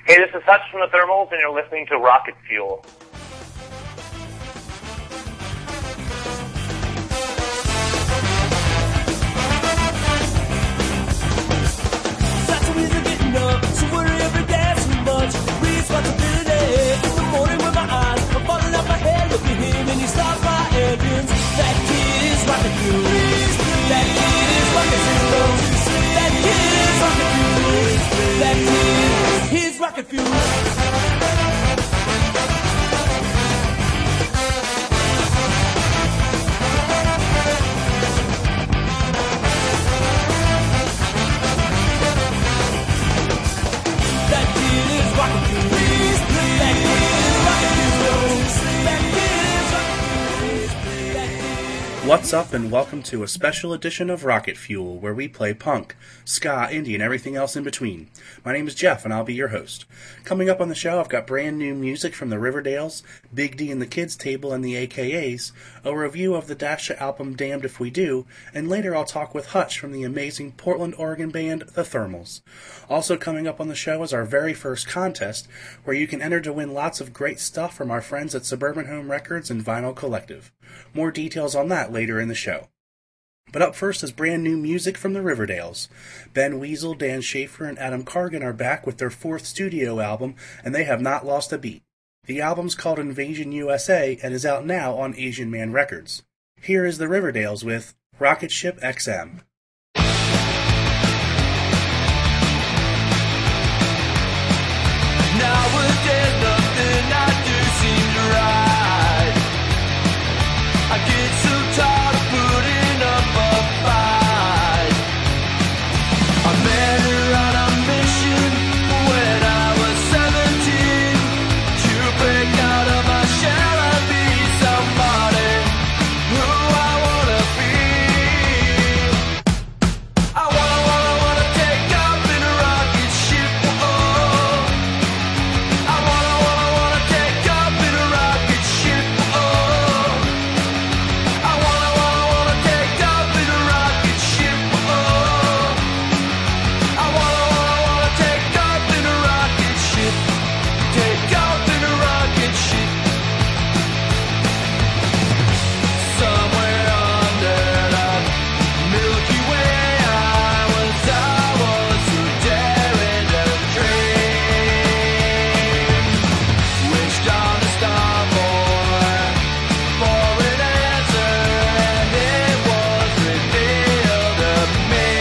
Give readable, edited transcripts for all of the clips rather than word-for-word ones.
Hey, this is Hutch from the Thermals, and you're listening to Rocket Fuel. Lots of ways of getting up, so worry every day too much. Responsibility in the morning with my eyes. I'm falling off my head, look at him, and he stops my engines. That kid is rocket fuel. That kid is rocket fuel. That kid is rocket fuel. That kid, he's rocket fuel. What's up, and welcome to a special edition of Rocket Fuel, where we play punk, ska, indie, and everything else in between. My name is Jeff, and I'll be your host. Coming up on the show, I've got brand new music from the Riverdales, Big D and the Kids Table and the AKAs, a review of the Dasha album Damned If We Do, and later I'll talk with Hutch from the amazing Portland, Oregon band The Thermals. Also coming up on the show is our very first contest, where you can enter to win lots of great stuff from our friends at Suburban Home Records and Vinyl Collective. More details on that later in the show. But up first is brand new music from the Riverdales. Ben Weasel, Dan Schaefer, and Adam Cargan are back with their fourth studio album, and they have not lost a beat. The album's called Invasion USA and is out now on Asian Man Records. Here is the Riverdales with Rocket Ship XM. Nowadays nothing I do seems right. I get so tired of putting up a fight. I met her on a mission when I was 17. To break out of my shell and be somebody who I wanna be. I wanna take off in a rocket ship. Oh, I wanna take off in a rocket ship. Oh, I wanna take off in a rocket ship. Oh, I wanna take off in a rocket ship. Take off in a rocket ship. Somewhere under the Milky Way, I was so daring to dream. Wished on a star boy for an answer, and it was revealed to me.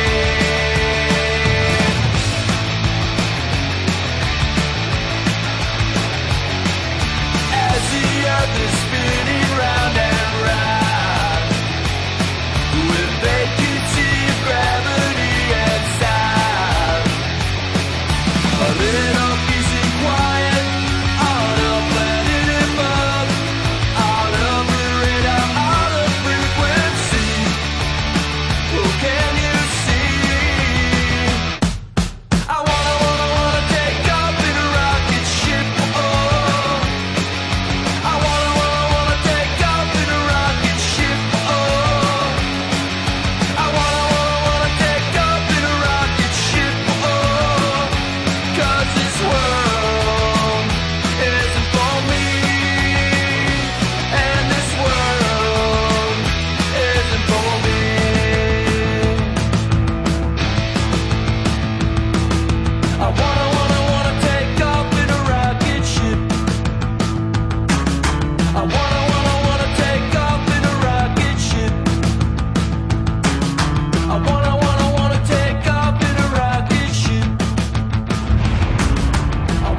As the earth is spinning round and round, with vacancy of gravity and sound, a little peace and quiet on a planet above, out of the radar, out of frequency. Who can you see? I wanna take off in a rocket ship. Oh, I wanna take off in a rocket ship. Oh, I wanna take off in a rocket ship. Oh, 'cause this world isn't for me, and this world isn't for me. I wanna take off in a rocket ship. I wanna take off in a rocket ship. I wanna take off in a rocket ship. I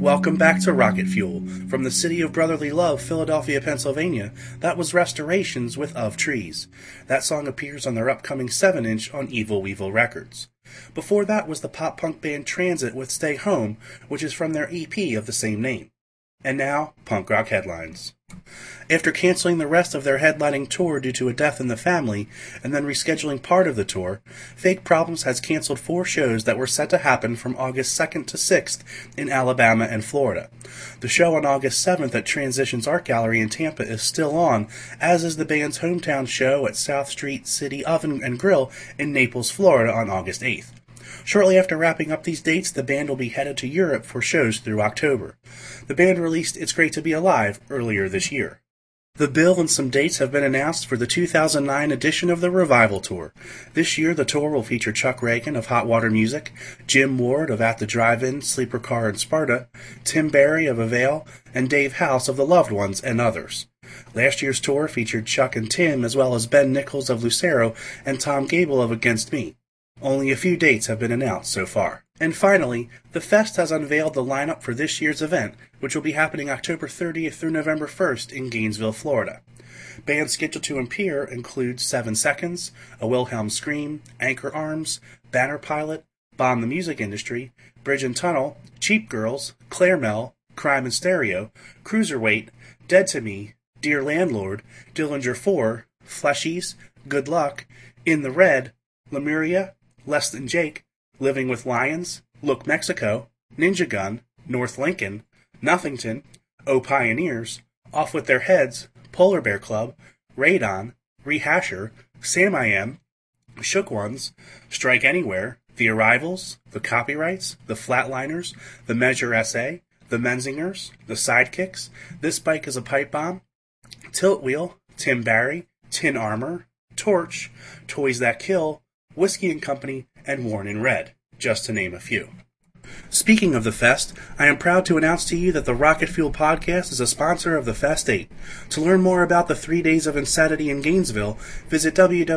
Welcome back to Rocket Fuel. From the city of brotherly love, Philadelphia, Pennsylvania, that was Restorations with Of Trees. That song appears on their upcoming 7-inch on Evil Weevil Records. Before that was the pop-punk band Transit with Stay Home, which is from their EP of the same name. And now, punk rock headlines. After canceling the rest of their headlining tour due to a death in the family, and then rescheduling part of the tour, Fake Problems has canceled 4 shows that were set to happen from August 2nd to 6th in Alabama and Florida. The show on August 7th at Transitions Art Gallery in Tampa is still on, as is the band's hometown show at South Street City Oven and Grill in Naples, Florida on August 8th. Shortly after wrapping up these dates, the band will be headed to Europe for shows through October. The band released It's Great to Be Alive earlier this year. The bill and some dates have been announced for the 2009 edition of the Revival Tour. This year, the tour will feature Chuck Reagan of Hot Water Music, Jim Ward of At the Drive-In, Sleeper Car, and Sparta, Tim Barry of Avail, and Dave House of The Loved Ones, and others. Last year's tour featured Chuck and Tim, as well as Ben Nichols of Lucero and Tom Gable of Against Me. Only a few dates have been announced so far. And finally, The Fest has unveiled the lineup for this year's event, which will be happening October 30th through November 1st in Gainesville, Florida. Bands scheduled to appear include 7 Seconds, A Wilhelm Scream, Anchor Arms, Banner Pilot, Bomb the Music Industry, Bridge and Tunnel, Cheap Girls, Claire Mel, Crime and Stereo, Cruiserweight, Dead to Me, Dear Landlord, Dillinger 4, Fleshies, Good Luck, In the Red, Lemuria, Less Than Jake, Living with Lions, Look Mexico, Ninja Gun, North Lincoln, Nothington, O Pioneers, Off With Their Heads, Polar Bear Club, Radon, Rehasher, Sam I Am, Shook Ones, Strike Anywhere, The Arrivals, The Copyrights, The Flatliners, The Measure S.A., The Menzingers, The Sidekicks, This Bike is a Pipe Bomb, Tilt Wheel, Tim Barry, Tin Armor, Torch, Toys That Kill, Whiskey and Company, and Worn in Red, just to name a few. Speaking of the Fest, I am proud to announce to you that the Rocket Fuel podcast is a sponsor of the Fest 8. To learn more about the 3 days of insanity in Gainesville, visit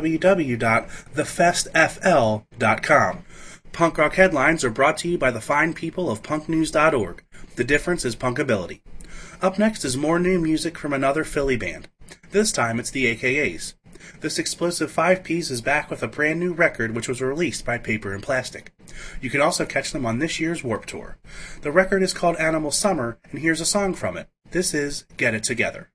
www.thefestfl.com. Punk Rock Headlines are brought to you by the fine people of punknews.org. The difference is punkability. Up next is more new music from another Philly band. This time it's the AKAs. This explosive 5-piece is back with a brand new record which was released by Paper and Plastic. You can also catch them on this year's Warped Tour. The record is called Animal Summer, and here's a song from it. This is Get It Together.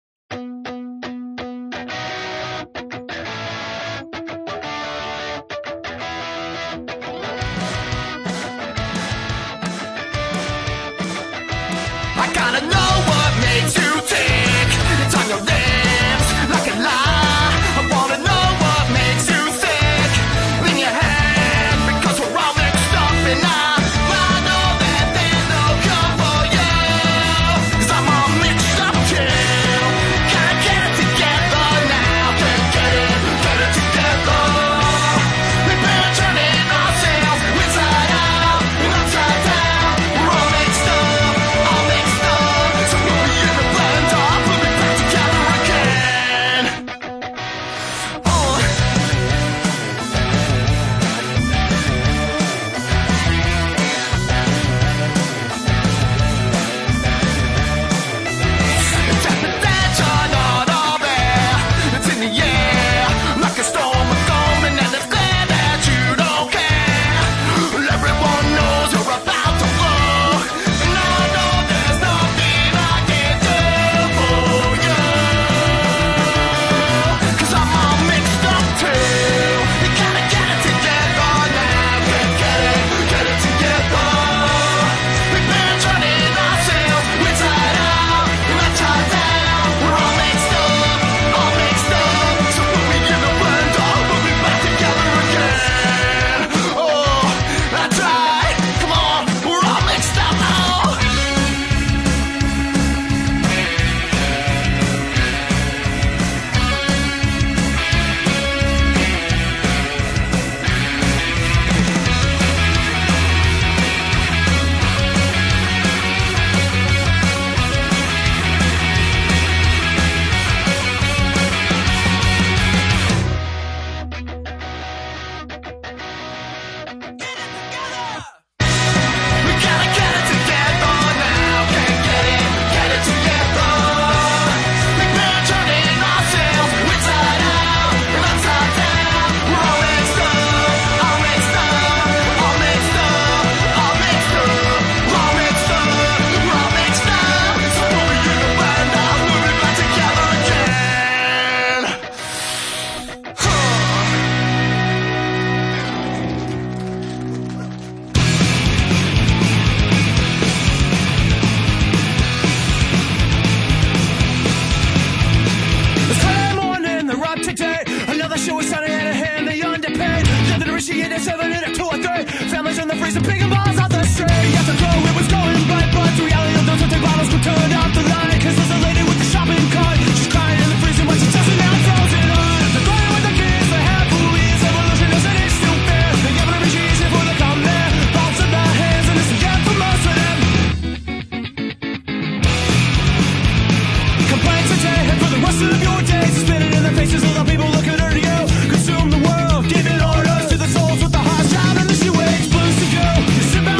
I gotta know what makes you tick. It's on your lips like a lie. I wanna know what makes you sick in your head, because we're all mixed up and I know that there's no cure for you, 'cause I'm all mixed up too. chasing pig and balls off the street. Yes, I know it was going right, but the reality of those empty bottles could turn out the light. Cause there's a lady with the shopping cart. She's crying in the freezing when she's just now frozen on. The fire with the kids, the half who is evolution isn't it still fair? They give it a appreciation for the come there. Bounce in their hands and it's a gift for most of them. Complaints a day and for the rest of your days, spinning in their faces all the people looking at you. Consume the world, giving orders to the souls with the hot shot and the shoe age blues to go. You sit back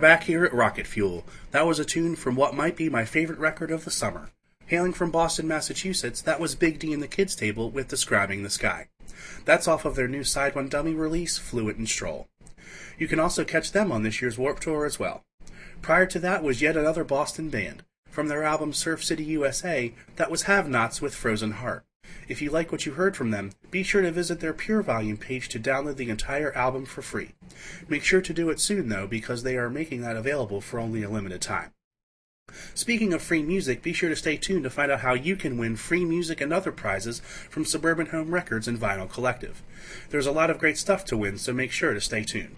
back here at Rocket Fuel. That was a tune from what might be my favorite record of the summer. Hailing from Boston, Massachusetts, that was Big D and the Kids Table with Describing the Sky. That's off of their new Side One Dummy release, Fluent and Stroll. You can also catch them on this year's Warped Tour as well. Prior to that was yet another Boston band. From their album Surf City USA, that was Have-Nots with Frozen Heart. If you like what you heard from them, be sure to visit their Pure Volume page to download the entire album for free. Make sure to do it soon, though, because they are making that available for only a limited time. Speaking of free music, be sure to stay tuned to find out how you can win free music and other prizes from Suburban Home Records and Vinyl Collective. There's a lot of great stuff to win, so make sure to stay tuned.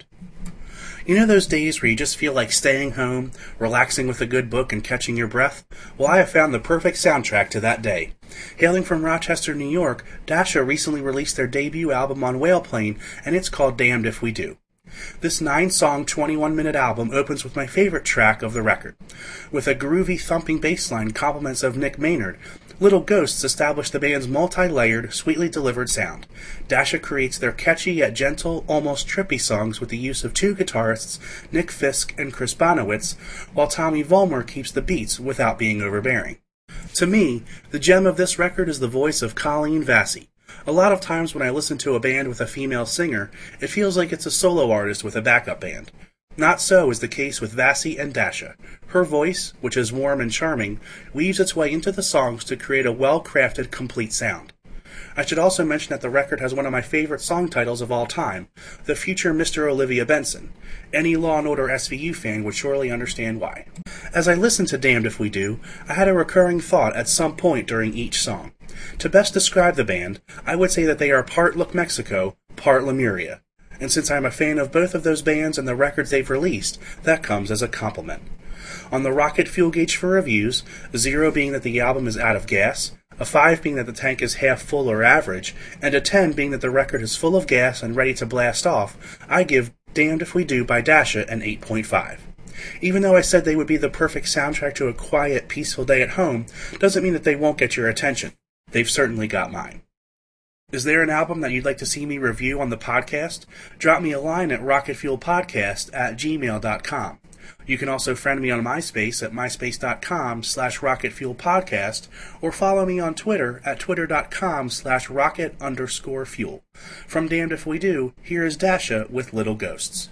You know those days where you just feel like staying home, relaxing with a good book, and catching your breath? Well, I have found the perfect soundtrack to that day. Hailing from Rochester, New York, Dasha recently released their debut album on Whaleplane, and it's called Damned If We Do. This 9-song, 21-minute album opens with my favorite track of the record. With a groovy, thumping bass line compliments of Nick Maynard, Little Ghosts establish the band's multi-layered, sweetly delivered sound. Dasha creates their catchy yet gentle, almost trippy songs with the use of two guitarists, Nick Fisk and Chris Bonowitz, while Tommy Vollmer keeps the beats without being overbearing. To me, the gem of this record is the voice of Colleen Vassie. A lot of times when I listen to a band with a female singer, it feels like it's a solo artist with a backup band. Not so is the case with Vassie and Dasha. Her voice, which is warm and charming, weaves its way into the songs to create a well-crafted, complete sound. I should also mention that the record has one of my favorite song titles of all time, The Future Mr. Olivia Benson. Any Law & Order SVU fan would surely understand why. As I listened to Damned If We Do, I had a recurring thought at some point during each song. To best describe the band, I would say that they are part Look Mexico, part Lemuria. And since I'm a fan of both of those bands and the records they've released, that comes as a compliment. On the Rocket Fuel gauge for reviews, a 0 being that the album is out of gas, a 5 being that the tank is half full or average, and a 10 being that the record is full of gas and ready to blast off, I give Damned If We Do by Dasha an 8.5. Even though I said they would be the perfect soundtrack to a quiet, peaceful day at home, doesn't mean that they won't get your attention. They've certainly got mine. Is there an album that you'd like to see me review on the podcast? Drop me a line at rocketfuelpodcast@gmail.com. You can also friend me on MySpace at myspace.com/rocketfuelpodcast or follow me on Twitter at twitter.com/rocket_fuel. From Damned If We Do, here is Dasha with Little Ghosts.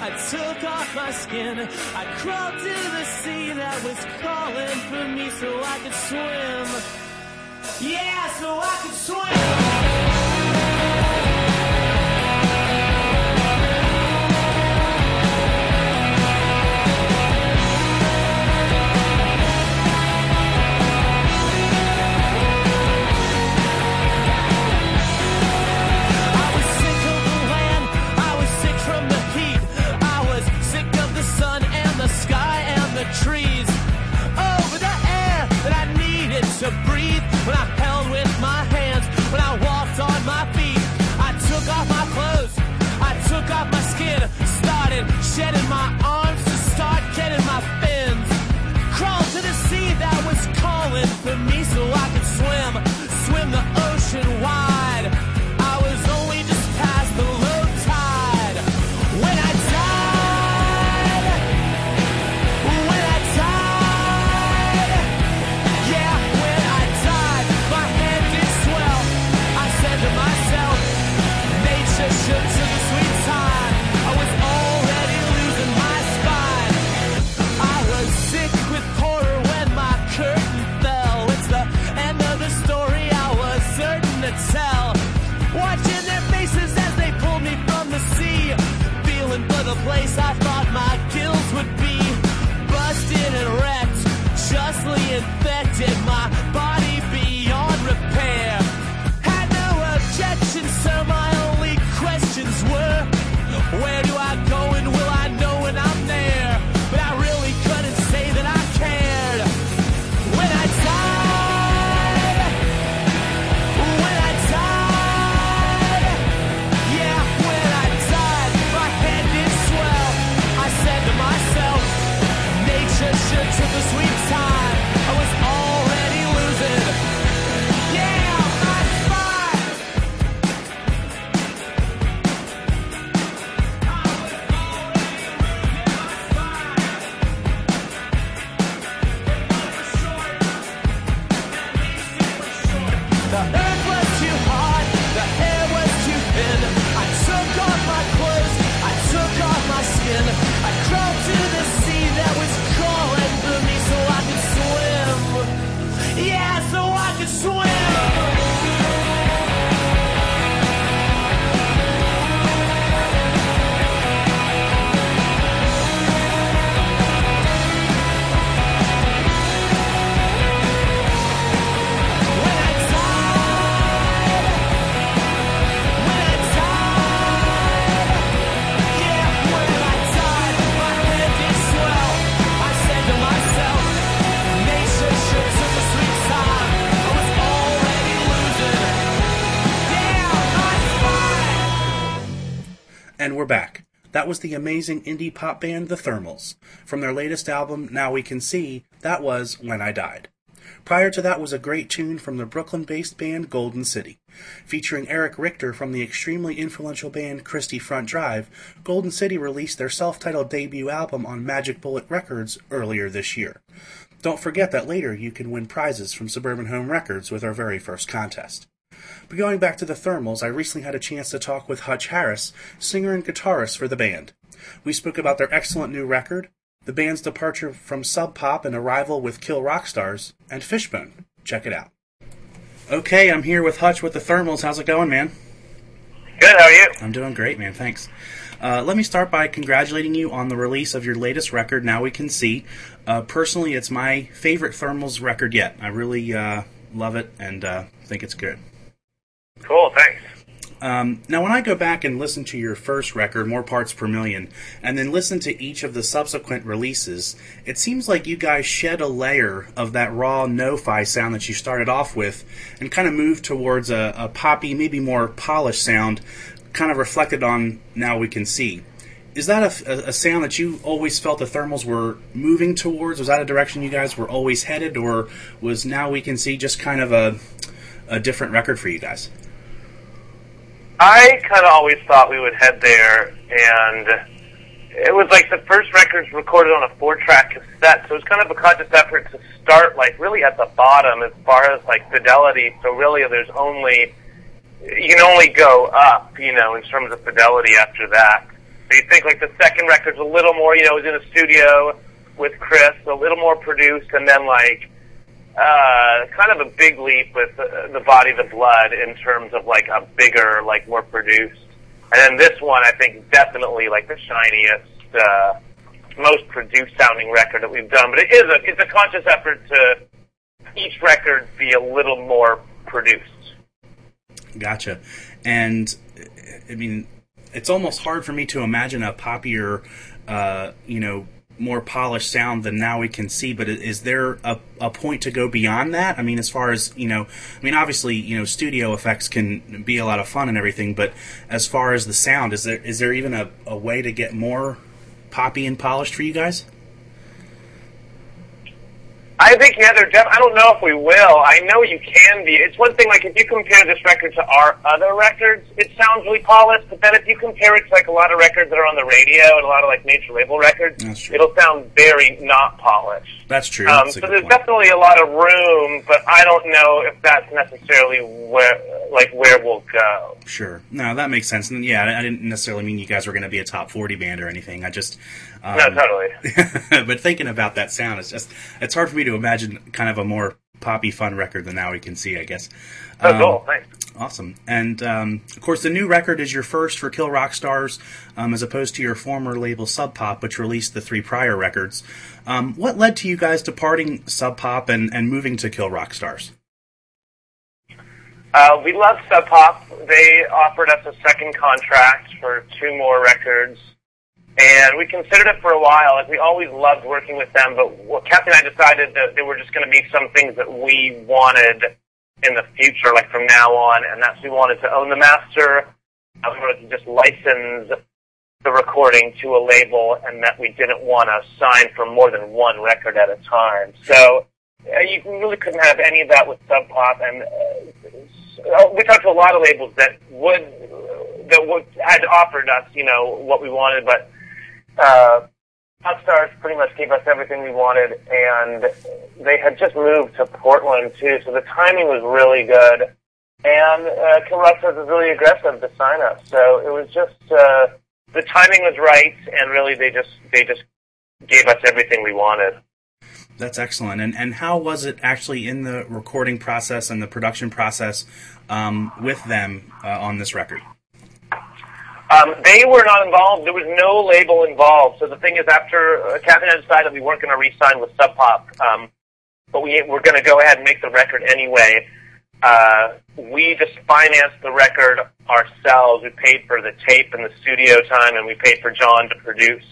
I took off my skin. I crawled to the sea that was calling for me so I could swim. Yeah, so I could swim. Trees over the air that I needed to breathe. When I held with my hands, when I walked on my feet, I took off my clothes, I took off my skin, started shedding my arms to start getting my fins. Crawled to the sea that was calling for me so I could swim the ocean wide. I was only just past the low tide when I died. To the sweet time, I was already losing my spine. I was sick with horror when my curtain fell. It's the end of the story I was certain to tell. Watching their faces as they pulled me from the sea, feeling for the place I thought my gills would be. Busted and wrecked, justly infected, my body beyond repair. Had no objections, sir, my only questions were, where do I go and will I know when I'm there? But I really couldn't say that I cared. When I died, yeah, when I died, my head did swell. I said to myself, nature should took a sweet time. I was already losing. Yeah, my spine. The earth was too hard, the air was too thin. I took off my clothes, I took off my skin. I crawled to the sea that was calling for me so I could swim. Yeah, so I could swim. And we're back. That was the amazing indie pop band The Thermals. From their latest album, Now We Can See, that was When I Died. Prior to that was a great tune from the Brooklyn-based band Golden City. Featuring Eric Richter from the extremely influential band Christie Front Drive, Golden City released their self-titled debut album on Magic Bullet Records earlier this year. Don't forget that later you can win prizes from Suburban Home Records with our very first contest. But going back to the Thermals, I recently had a chance to talk with Hutch Harris, singer and guitarist for the band. We spoke about their excellent new record, the band's departure from Sub Pop and arrival with Kill Rock Stars, and Fishbone. Check it out. Okay, I'm here with Hutch with the Thermals. How's it going, man? Good, how are you? I'm doing great, man. Thanks. Let me start by congratulating you on the release of your latest record, Now We Can See. Personally, it's my favorite Thermals record yet. I really love it and think it's good. Cool, thanks. Now, when I go back and listen to your first record, More Parts Per Million, and then listen to each of the subsequent releases, it seems like you guys shed a layer of that raw no-fi sound that you started off with and kind of moved towards a poppy, maybe more polished sound, kind of reflected on Now We Can See. Is that a sound that you always felt the Thermals were moving towards? Was that a direction you guys were always headed, or was Now We Can See just kind of a different record for you guys? I kind of always thought we would head there, and it was like the first record's recorded on a 4-track cassette, so it was kind of a conscious effort to start like really at the bottom as far as like fidelity, so really you can only go up, in terms of fidelity after that. So you think like the second record's a little more, you know, it was in a studio with Chris, a little more produced, and then like kind of a big leap with the Body, the Blood in terms of like a bigger, like more produced. And then this one, I think, definitely like the shiniest, most produced sounding record that we've done. But it's a conscious effort to each record be a little more produced. Gotcha. And I mean, it's almost hard for me to imagine a poppier, more polished sound than Now We Can See, but is there a point to go beyond that? I mean, as far as, obviously, studio effects can be a lot of fun and everything, but as far as the sound, is there even a way to get more poppy and polished for you guys? I think, yeah, I don't know if we will. I know you can be. It's one thing, like, if you compare this record to our other records, it sounds really polished, but then if you compare it to, like, a lot of records that are on the radio and a lot of, like, major label records, it'll sound very not polished. That's true. So there's definitely a lot of room, but I don't know if that's necessarily where we'll go. Sure. No, that makes sense. And, yeah, I didn't necessarily mean you guys were going to be a top 40 band or anything. I just... no, totally. But thinking about that sound, it's hard for me to imagine kind of a more poppy, fun record than Now We Can See, I guess. Oh, cool. Thanks. Awesome. And, of course, the new record is your first for Kill Rock Stars, as opposed to your former label Sub Pop, which released the 3 prior records. What led to you guys departing Sub Pop and moving to Kill Rock Stars? We love Sub Pop. They offered us a second contract for 2 more records. And we considered it for a while. Like, we always loved working with them, but Kathy and I decided that there were just going to be some things that we wanted in the future, like from now on, and that's we wanted to own the master. We wanted to just license the recording to a label, and that we didn't want to sign for more than 1 record at a time. So you really couldn't have any of that with Sub Pop, and we talked to a lot of labels that had offered us, what we wanted, but Popstars pretty much gave us everything we wanted, and they had just moved to Portland, too, so the timing was really good. And Kill Rock Stars was really aggressive to sign us, so it was just, the timing was right, and really they just gave us everything we wanted. That's excellent. And how was it actually in the recording process and the production process with them on this record? They were not involved. There was no label involved. So the thing is, after Kathy and I decided we weren't going to re-sign with Sub Pop, but we were going to go ahead and make the record anyway, we just financed the record ourselves. We paid for the tape and the studio time, and we paid for John to produce.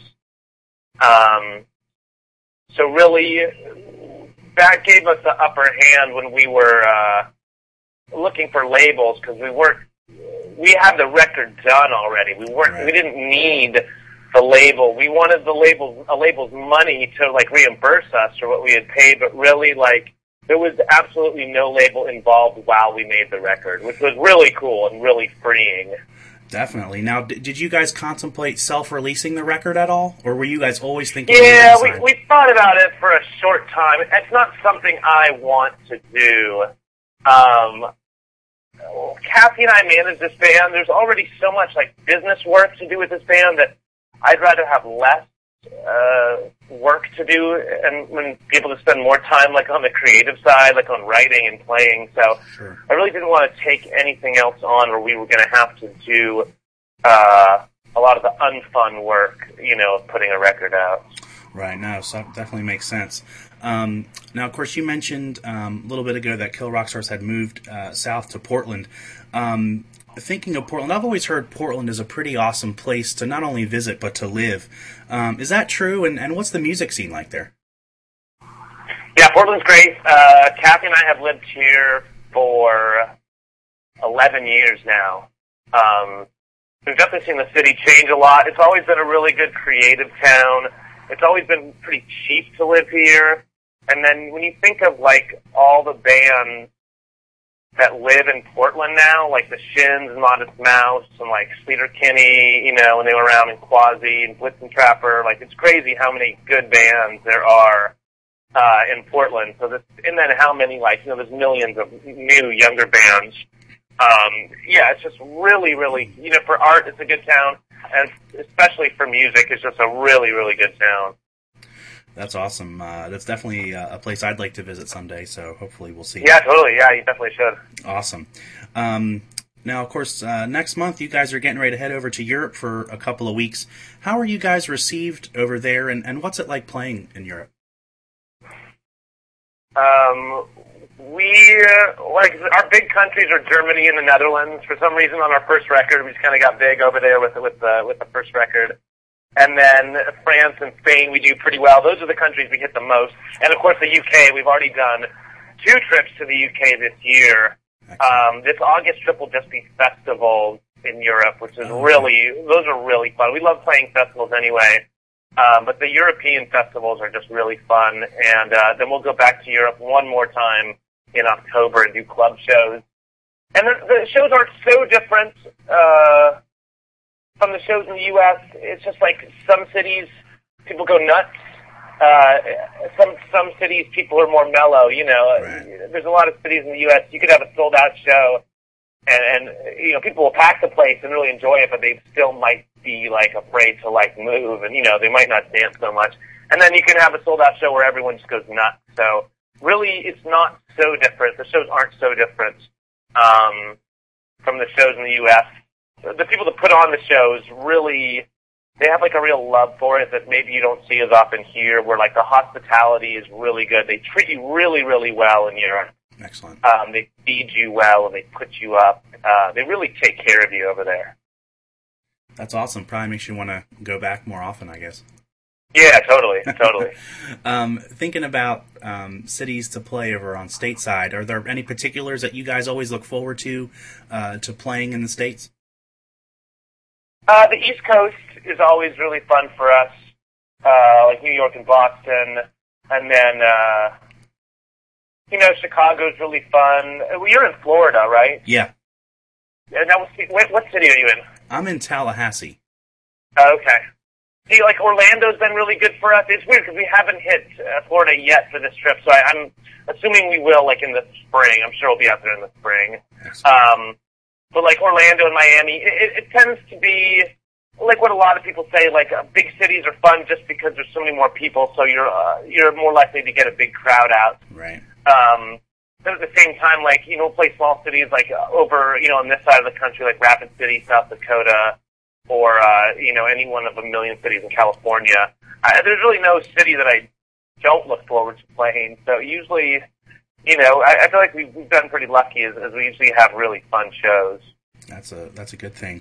So really, that gave us the upper hand when we were looking for labels, because we had the record done already. We didn't need the label. We wanted a label's money to like reimburse us for what we had paid, but really there was absolutely no label involved while we made the record, which was really cool and really freeing. Definitely. Now, did you guys contemplate self-releasing the record at all, or were you guys always thinking? Yeah, we thought about it for a short time. It's not something I want to do. Kathy and I manage this band. There's already so much business work to do with this band that I'd rather have less work to do and be able to spend more time on the creative side, on writing and playing. So sure. I really didn't want to take anything else on where we were going to have to do a lot of the unfun work, of putting a record out. Right, no, so definitely makes sense. Now, of course, you mentioned a little bit ago that Kill Rock Stars had moved south to Portland. Thinking of Portland, I've always heard Portland is a pretty awesome place to not only visit, but to live. Is that true, and what's the music scene like there? Yeah, Portland's great. Kathy and I have lived here for 11 years now. We've definitely seen the city change a lot. It's always been a really good creative town. It's always been pretty cheap to live here. And then when you think of, all the bands that live in Portland now, like the Shins and Modest Mouse and, Sleater Kinney, when they were around in Quasi and Blitzen Trapper, it's crazy how many good bands there are in Portland. So and then how many, there's millions of new, younger bands. Yeah, it's just really, really, for art, it's a good town. and especially for music, it's just a really, really good town. That's awesome. That's definitely a place I'd like to visit someday, so hopefully we'll see. Yeah, totally. Yeah, you definitely should. Awesome. Now, of course, next month you guys are getting ready to head over to Europe for a couple of weeks. How are you guys received over there, and what's it like playing in Europe? Our big countries are Germany and the Netherlands. For some reason, on our first record, we just kind of got big over there with the first record. And then France and Spain, we do pretty well. Those are the countries we hit the most. And of course, the UK. We've already done 2 trips to the UK this year. This August trip will just be festivals in Europe, which is those are really fun. We love playing festivals anyway. But the European festivals are just really fun. And then we'll go back to Europe one more time in October and do club shows. And the shows aren't so different from the shows in the U.S. It's just like some cities, people go nuts. Some cities, people are more mellow, you know. Right. There's a lot of cities in the U.S. You could have a sold-out show, and you know, people will pack the place and really enjoy it, but they still might be, like, afraid to, like, move, and, you know, they might not dance so much. And then you can have a sold-out show where everyone just goes nuts. So really, it's not so different. The shows aren't so different from the shows in the U.S. The people that put on the shows really, they have like a real love for it that maybe you don't see as often here, where like the hospitality is really good. They treat you really, really well in Europe. Excellent. They feed you well and they put you up. They really take care of you over there. That's awesome. Probably makes you want to go back more often, I guess. Yeah, totally. Thinking about cities to play over on stateside, are there any particulars that you guys always look forward to playing in the States? The East Coast is always really fun for us, like New York and Boston, and then, you know, Chicago's really fun. Well, you're in Florida, right? Yeah. Now, what city are you in? I'm in Tallahassee. Okay. See, like, Orlando's been really good for us. It's weird because we haven't hit Florida yet for this trip, so I'm assuming we will, like, in the spring. I'm sure we'll be out there in the spring. But, like, Orlando and Miami, it tends to be, like what a lot of people say, like, big cities are fun just because there's so many more people, so you're more likely to get a big crowd out. Right. But at the same time, like, you know, play small cities, like, over, you know, on this side of the country, like Rapid City, South Dakota, or, you know, any one of a million cities in California. There's really no city that I don't look forward to playing, so usually, you know, I feel like we've been pretty lucky as we usually have really fun shows. That's a good thing.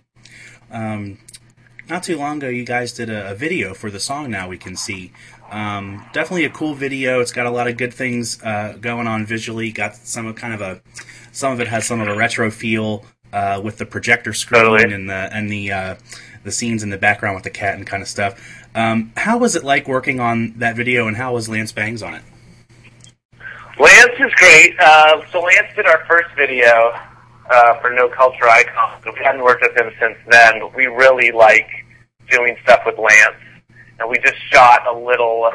Not too long ago, you guys did a video for the song Now We Can See. Definitely a cool video. It's got a lot of good things going on visually. Got some of it has some of a retro feel with the projector screen Totally. and the scenes in the background with the cat and kind of stuff. How was it like working on that video, and how was Lance Bangs on it? Lance is great. So Lance did our first video for No Culture Icon. We hadn't worked with him since then, but we really like doing stuff with Lance. And we just shot a little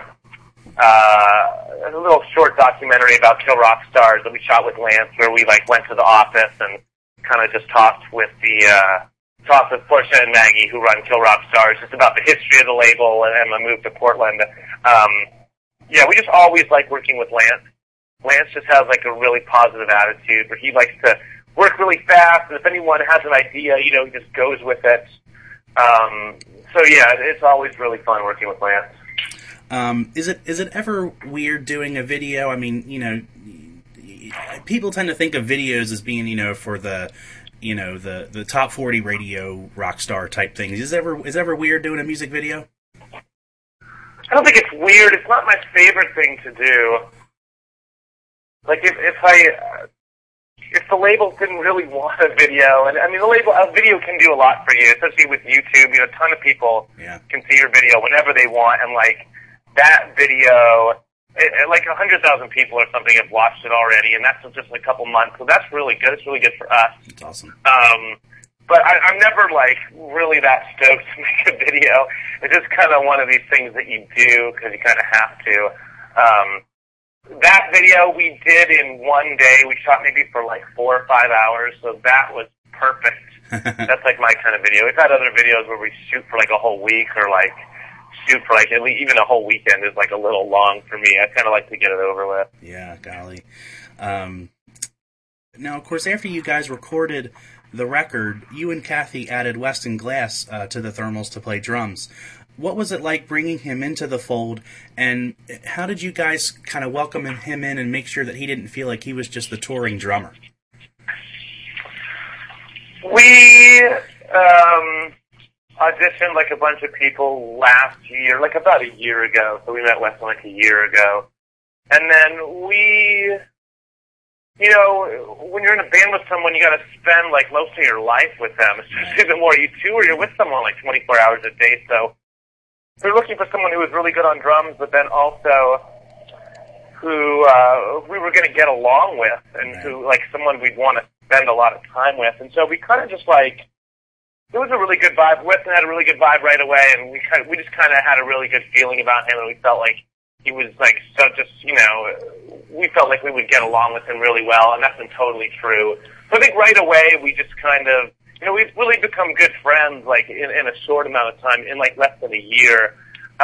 short documentary about Kill Rock Stars that we shot with Lance, where we like went to the office and kind of just talked with Portia and Maggie, who run Kill Rock Stars, just about the history of the label and the move to Portland. Yeah, we just always like working with Lance. Lance just has like a really positive attitude where he likes to work really fast, and if anyone has an idea, you know, he just goes with it. So yeah, it's always really fun working with Lance. Is it ever weird doing a video? I mean, you know, people tend to think of videos as being, you know, for the top 40 radio rock star type things. Is it ever weird doing a music video? I don't think it's weird. It's not my favorite thing to do. Like if the label didn't really want a video, and I mean a video can do a lot for you, especially with YouTube. You know, a ton of people can see your video whenever they want, and like that video, like 100,000 people or something have watched it already, and that's just a couple months. So that's really good. It's really good for us. It's awesome. But I'm never like really that stoked to make a video. It's just kind of one of these things that you do because you kind of have to. That video we did in one day. We shot maybe for like 4 or 5 hours, so that was perfect. That's like my kind of video. We've had other videos where we shoot for like a whole week, or like shoot for like at least even a whole weekend is like a little long for me. I kind of like to get it over with. Yeah, golly. Now, of course, after you guys recorded the record, you and Kathy added Weston Glass to the Thermals to play drums. What was it like bringing him into the fold, and how did you guys kind of welcome him in and make sure that he didn't feel like he was just the touring drummer? We auditioned like a bunch of people last year, like about a year ago. So we met Weston like a year ago. And then we, you know, when you're in a band with someone, you got to spend like most of your life with them, especially the more you tour, you're with someone like 24 hours a day. So we're looking for someone who was really good on drums, but then also who we were going to get along with, and who, like, someone we'd want to spend a lot of time with. And so we kind of just, like, it was a really good vibe. Weston had a really good vibe right away, and we just kind of had a really good feeling about him, and we felt like he was, like, so just, you know, we felt like we would get along with him really well, and that's been totally true. So I think right away we just kind of, you know, we've really become good friends, like, in a short amount of time, in, like, less than a year.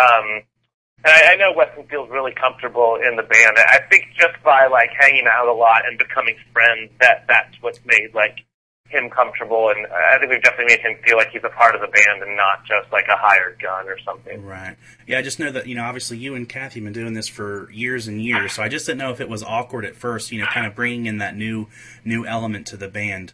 And I know Weston feels really comfortable in the band. I think just by, like, hanging out a lot and becoming friends, that's what's made, like, him comfortable. And I think we've definitely made him feel like he's a part of the band and not just, like, a hired gun or something. Right. Yeah, I just know that, you know, obviously you and Kathy have been doing this for years and years, so I just didn't know if it was awkward at first, you know, kind of bringing in that new element to the band.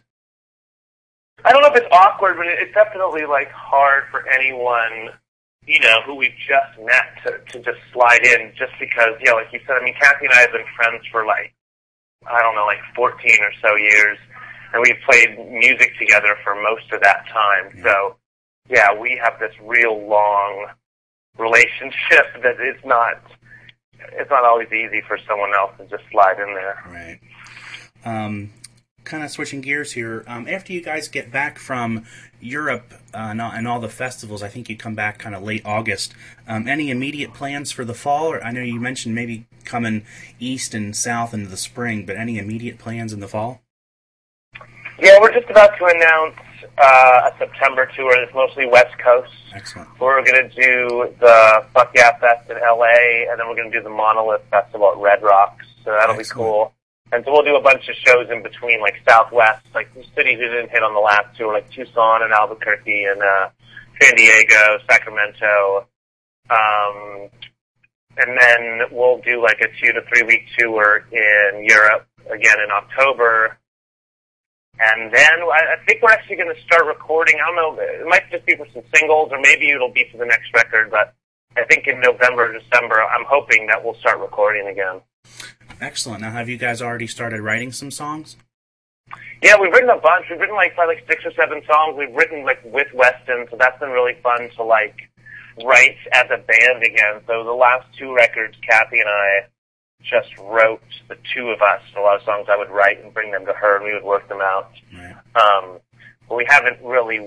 I don't know if it's awkward, but it's definitely, like, hard for anyone, you know, who we've just met to just slide in, just because, you know, like you said, I mean, Kathy and I have been friends for, like, I don't know, like 14 or so years, and we've played music together for most of that time. Yeah. So, yeah, we have this real long relationship that it's not always easy for someone else to just slide in there. Right. Kind of switching gears here, after you guys get back from Europe and all the festivals, I think you come back kind of late August, any immediate plans for the fall? Or I know you mentioned maybe coming east and south into the spring, but any immediate plans in the fall? Yeah, we're just about to announce a September tour. It's mostly West Coast. Excellent. We're going to do the Fuck Yeah Fest in L.A., and then we're going to do the Monolith Festival at Red Rocks, so that'll be cool. And so we'll do a bunch of shows in between, like Southwest, like the cities we didn't hit on the last tour, like Tucson and Albuquerque and San Diego, Sacramento. And then we'll do like a 2 to 3 week tour in Europe again in October. And then I think we're actually going to start recording. I don't know, it might just be for some singles, or maybe it'll be for the next record, but I think in November or December, I'm hoping that we'll start recording again. Excellent. Now, have you guys already started writing some songs? Yeah, we've written a bunch. We've written probably 6 or 7 songs. We've written with Weston, so that's been really fun to write as a band again. So the last 2 records, Kathy and I just wrote, the 2 of us. A lot of songs I would write and bring them to her, and we would work them out. Right. But we haven't really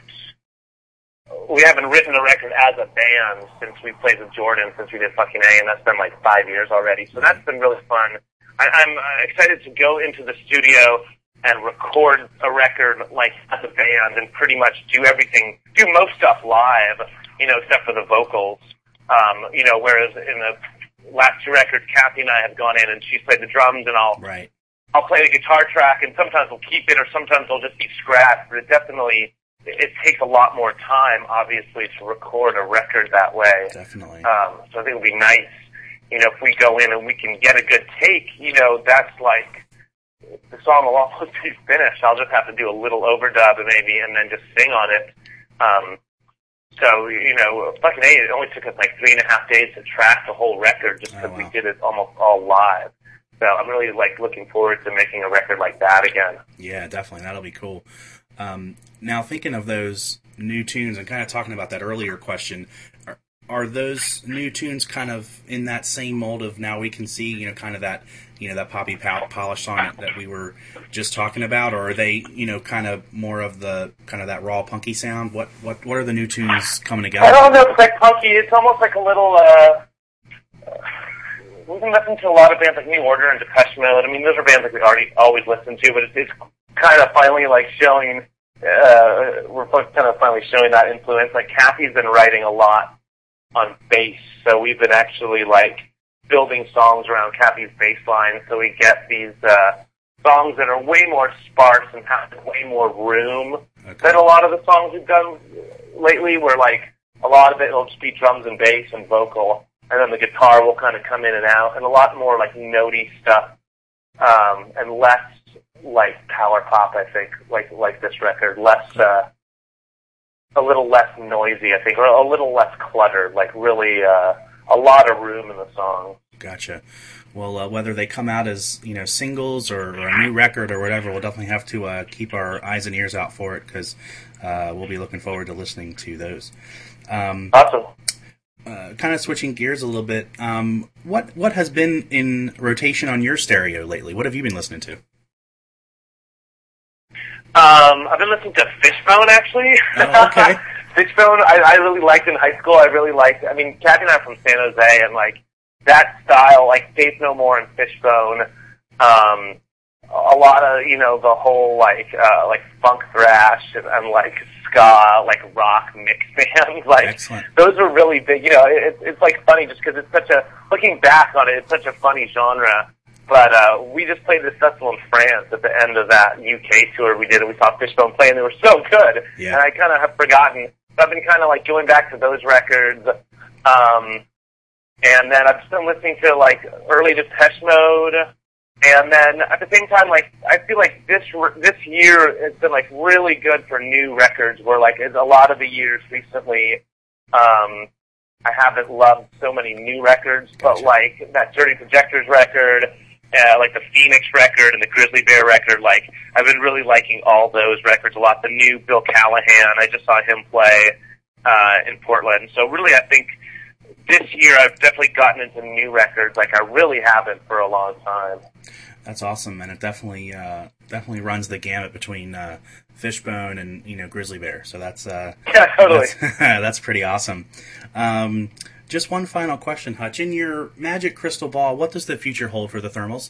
we haven't written a record as a band since we played with Jordan, since we did Fucking A, and that's been 5 years already. So that's been really fun. I'm excited to go into the studio and record a record as a band and pretty much do most stuff live, you know, except for the vocals. You know, whereas in the last 2 records, Kathy and I have gone in and she's played the drums, and I'll play the guitar track, and sometimes we'll keep it, or sometimes it'll just be scratched, but it takes a lot more time, obviously, to record a record that way. Definitely. So I think it would be nice, you know, if we go in and we can get a good take, you know, that's the song will almost be finished. I'll just have to do a little overdub and then just sing on it. So, you know, Fucking A, it only took us 3.5 days to track the whole record just because we did it almost all live. So I'm really looking forward to making a record like that again. Yeah, definitely. That'll be cool. Now, thinking of those new tunes and kind of talking about that earlier question, are those new tunes kind of in that same mold of Now We Can See, you know, kind of that, you know, that poppy polish song that we were just talking about, or are they, you know, kind of more of the kind of that raw punky sound? What are the new tunes coming together? I don't know if it's punky. It's almost like a little. We've been listening to a lot of bands like New Order and Depeche Mode. I mean, those are bands we always listen to, but it's kind of finally like showing, we're kind of finally showing that influence. Like Kathy's been writing a lot on bass, so we've been actually like building songs around Kathy's bass line, so we get these songs that are way more sparse and have way more room than a lot of the songs we've done lately, where like a lot of it will just be drums and bass and vocal, and then the guitar will kind of come in and out, and a lot more like notey stuff, and less like power pop, I think, like this record, less, a little less noisy, I think, or a little less cluttered, like really a lot of room in the song. Gotcha. Well, whether they come out as singles or a new record or whatever, we'll definitely have to keep our eyes and ears out for it, because we'll be looking forward to listening to those. Awesome. Kind of switching gears a little bit. What has been in rotation on your stereo lately? What have you been listening to? I've been listening to Fishbone, actually. Oh, okay. Fishbone, I really liked in high school. I mean, Kathy and I are from San Jose, and like that style, like Faith No More and Fishbone, a lot of the whole like funk thrash and like ska, like rock mix bands, like Excellent. Those are really big. It's like funny just because it's such a, looking back on it, it's such a funny genre. But we just played this festival in France at the end of that UK tour we did, and we saw Fishbone play, and they were so good. Yeah. And I kind of have forgotten. So I've been kind of like going back to those records. And then I've just been listening to like early Depeche Mode. And then at the same time, like I feel like this year has been like really good for new records. Where like a lot of the years recently, I haven't loved so many new records, but like that Dirty Projectors record, like the Phoenix record and the Grizzly Bear record, like I've been really liking all those records a lot. The new Bill Callahan, I just saw him play in Portland. So really, I think this year I've definitely gotten into new records like I really haven't for a long time. That's awesome, and it definitely runs the gamut between Fishbone and Grizzly Bear. So that's yeah, totally. That's pretty awesome. Just one final question, Hutch. In your magic crystal ball, what does the future hold for the Thermals?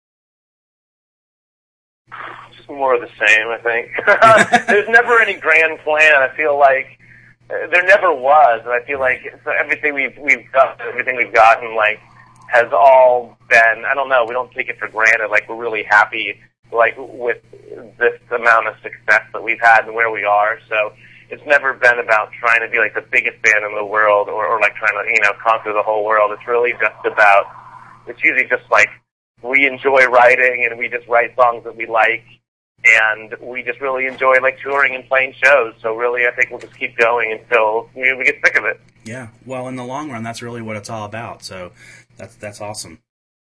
Just more of the same, I think. There's never any grand plan. I feel like there never was, and I feel like everything we've done, everything we've gotten, like has all been, I don't know, we don't take it for granted. Like we're really happy, like with this amount of success that we've had and where we are. So it's never been about trying to be like the biggest band in the world or like trying to, conquer the whole world. It's really just about, it's usually just like we enjoy writing and we just write songs that we like, and we just really enjoy like touring and playing shows. So really, I think we'll just keep going until we get sick of it. Yeah. Well, in the long run, that's really what it's all about. So that's awesome.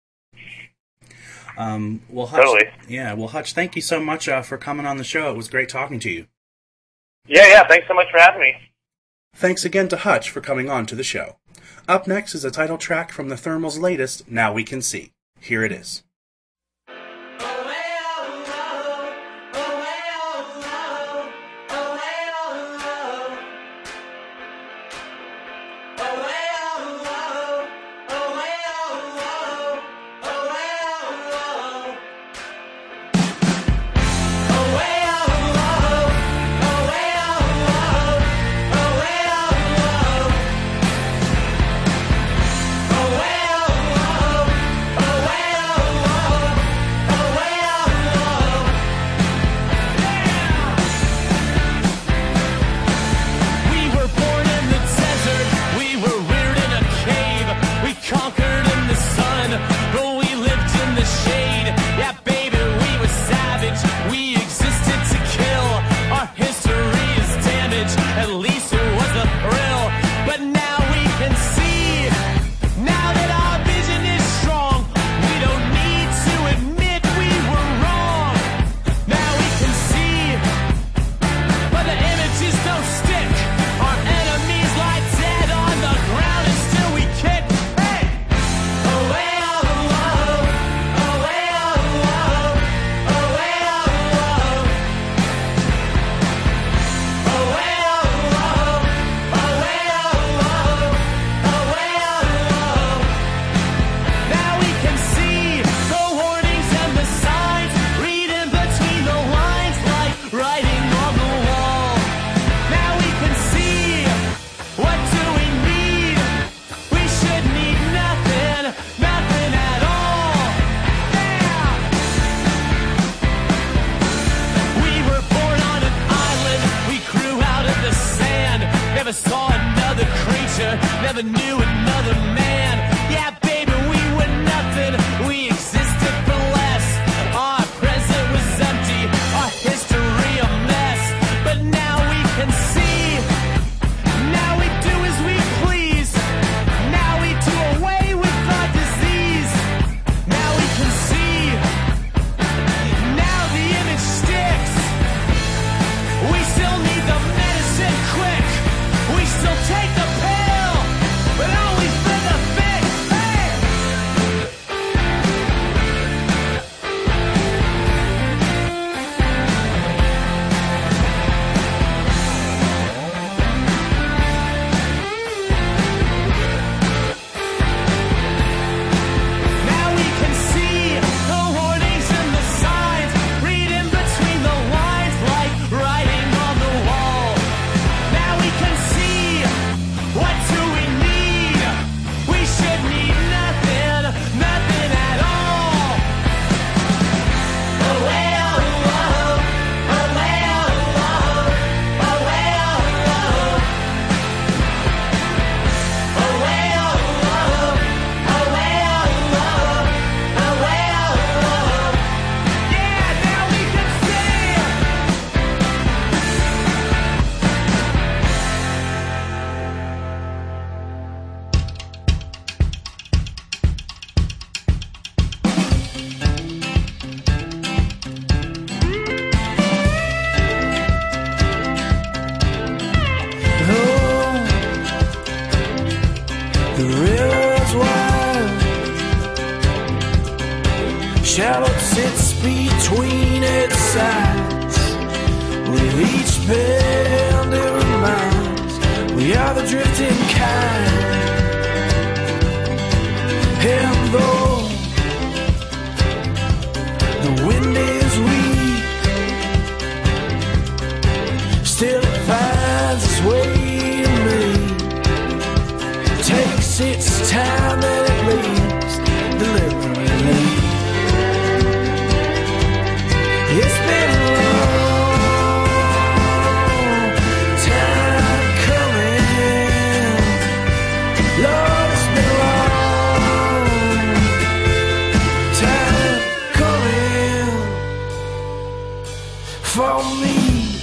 Well, Hutch, totally. Yeah. Well, Hutch, thank you so much for coming on the show. It was great talking to you. Yeah. Thanks so much for having me. Thanks again to Hutch for coming on to the show. Up next is a title track from the Thermals' latest, Now We Can See. Here it is. Oh, Shallow sits between its sides. With each bend it reminds we are the drifting kind. And though the wind is weak, still it finds its way to me. Takes its time and it leaves deliberately. It's been a long time coming. Lord, it's been a long time coming for me.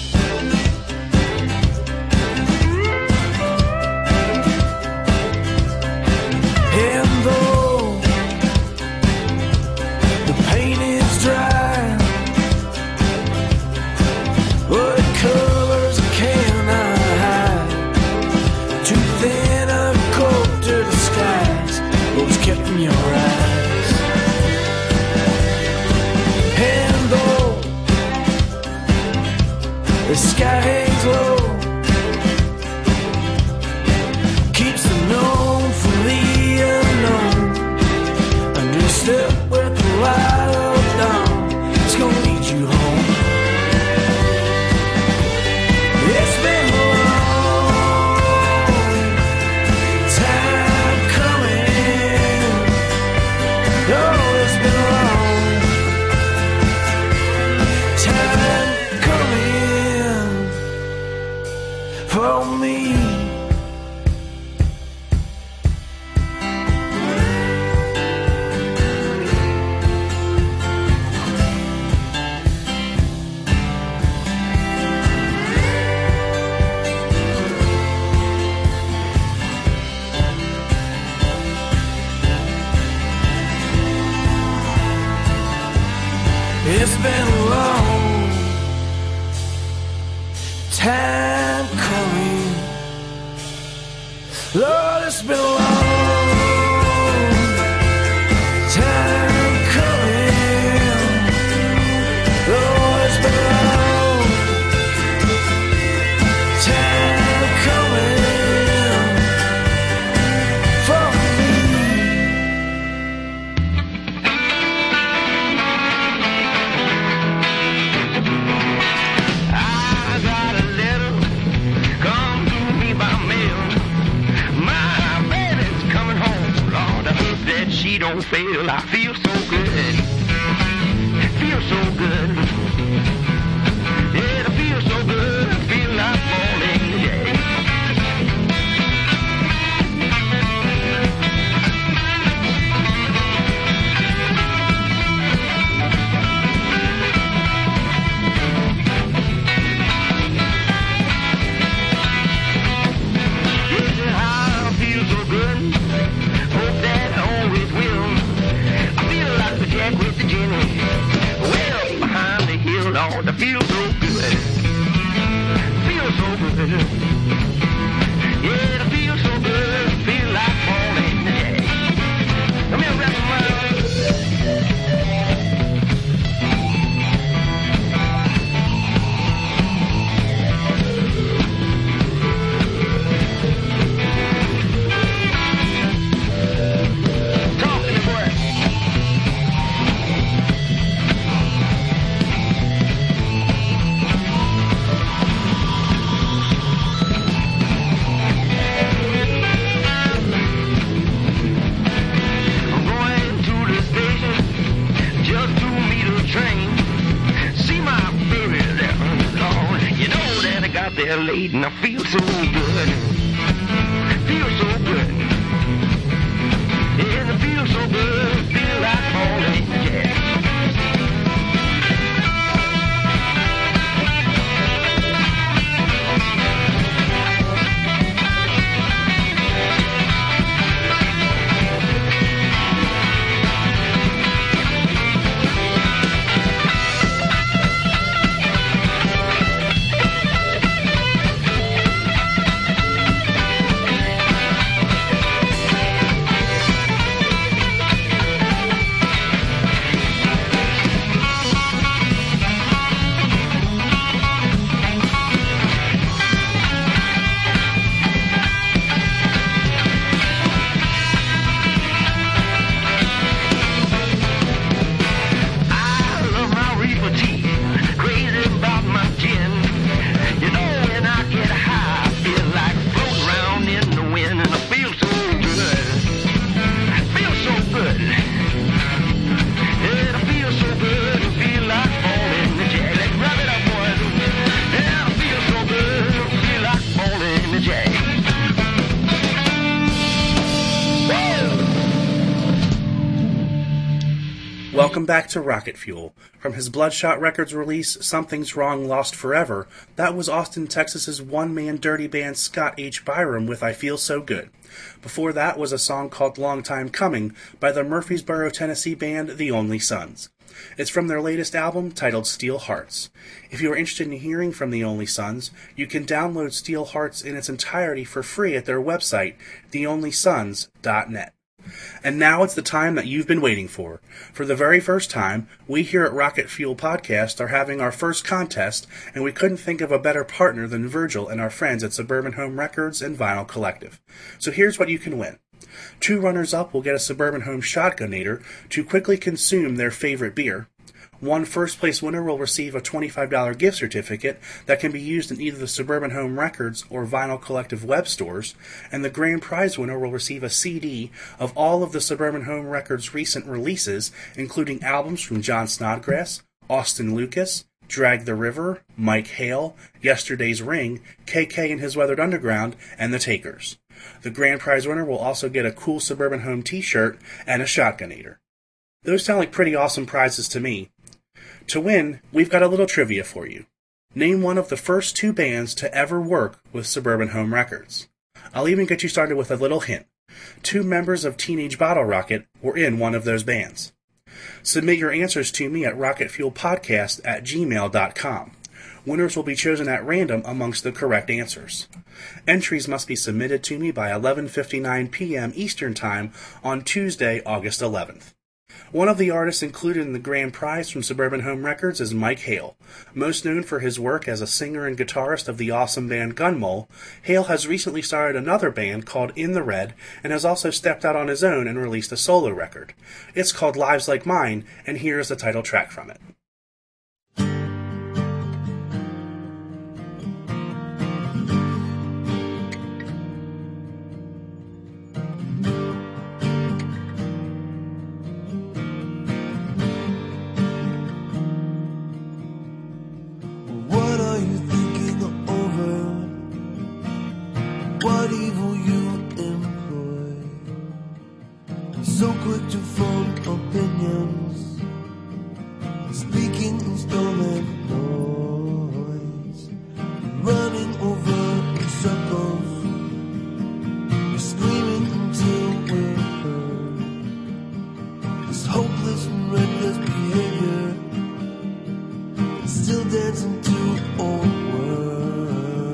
And though the pain is dry, what colors cannot hide? Too thin a coat to disguise what's kept in your eyes. And though the sky hangs low, keeps the known from the unknown. A new step with the light of dawn, it's gonna lead you home. It's been a long time coming. Oh, it's been a long time coming for me. It's been a long time coming. Lord, it's been a long time coming. Lord, it's been a long time coming for me. She don't fail, I feel so good. Feel so good. Yeah, I feel so good. I feel like falling today. parade and I feel so good. Feel so good. And I feel so good. Feel like falling, yeah. Welcome back to Rocket Fuel. From his Bloodshot Records release, Something's Wrong, Lost Forever, that was Austin, Texas's one-man dirty band Scott H. Byram with I Feel So Good. Before that was a song called Long Time Coming by the Murfreesboro, Tennessee band The Only Sons. It's from their latest album titled Steel Hearts. If you are interested in hearing from The Only Sons, you can download Steel Hearts in its entirety for free at their website, theonlysons.net. And now it's the time that you've been waiting for. For the very first time, we here at Rocket Fuel Podcast are having our first contest, and we couldn't think of a better partner than Virgil and our friends at Suburban Home Records and Vinyl Collective. So here's what you can win. 2 runners-up will get a Suburban Home Shotgunator to quickly consume their favorite beer. 1 first-place winner will receive a $25 gift certificate that can be used in either the Suburban Home Records or Vinyl Collective web stores, and the grand prize winner will receive a CD of all of the Suburban Home Records' recent releases, including albums from John Snodgrass, Austin Lucas, Drag the River, Mike Hale, Yesterday's Ring, KK and His Weathered Underground, and The Takers. The grand prize winner will also get a cool Suburban Home t-shirt and a Shotgunator. Those sound like pretty awesome prizes to me. To win, we've got a little trivia for you. Name one of the first 2 bands to ever work with Suburban Home Records. I'll even get you started with a little hint. 2 members of Teenage Bottle Rocket were in one of those bands. Submit your answers to me at rocketfuelpodcast@gmail.com. Winners will be chosen at random amongst the correct answers. Entries must be submitted to me by 11:59 p.m. Eastern Time on Tuesday, August 11th. One of the artists included in the grand prize from Suburban Home Records is Mike Hale. Most known for his work as a singer and guitarist of the awesome band Gunmole, Hale has recently started another band called In the Red and has also stepped out on his own and released a solo record. It's called Lives Like Mine, and here is the title track from it. What evil you employ, so quick to form opinions, speaking in stolen noise, running over in circles, screaming until we're heard. This hopeless and reckless behavior, still dancing to old words.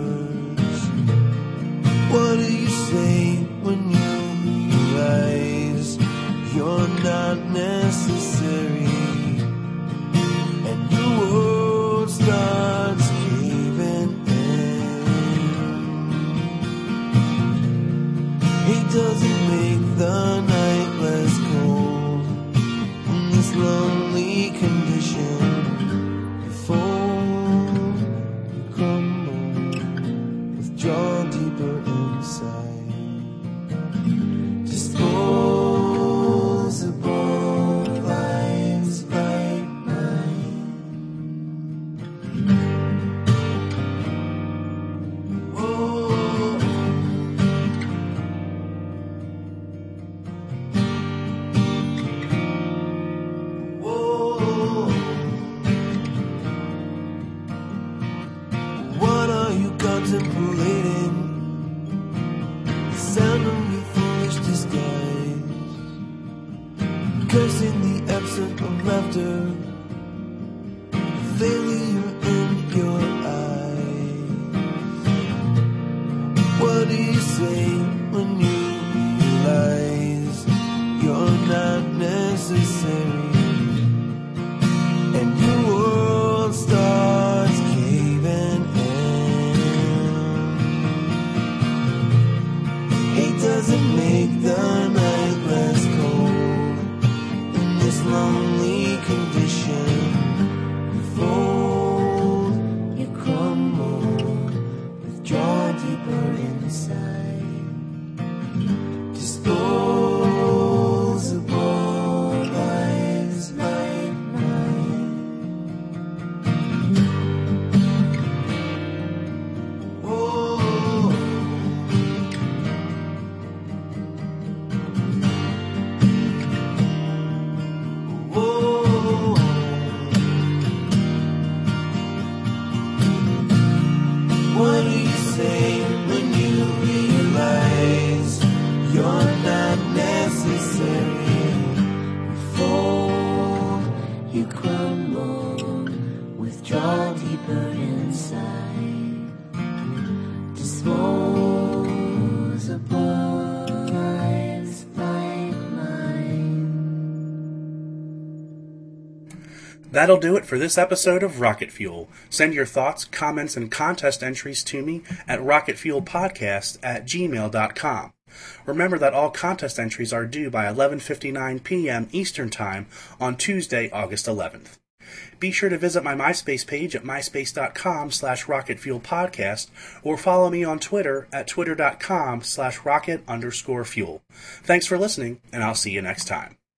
What do you say when you realize you're not necessary and you were cursing the absence of laughter, failure in your eyes. What do you say when you realize you're not necessary, and your world starts caving in? Hate doesn't make the night less cold. In this lonely condition, you fold, you crumble, withdraw deeper inside. Disposable lives like mine. Whoa. Whoa. What do you say when you realize you're not necessary? You fold, you crumble, withdraw deeper inside. Disposable lives like mine. That'll do it for this episode of Rocket Fuel. Send your thoughts, comments, and contest entries to me at rocketfuelpodcast@gmail.com. Remember that all contest entries are due by 11:59 p.m. Eastern Time on Tuesday, August 11th. Be sure to visit my MySpace page at myspace.com/rocketfuelpodcast or follow me on Twitter at twitter.com/rocket_fuel. Thanks for listening, and I'll see you next time.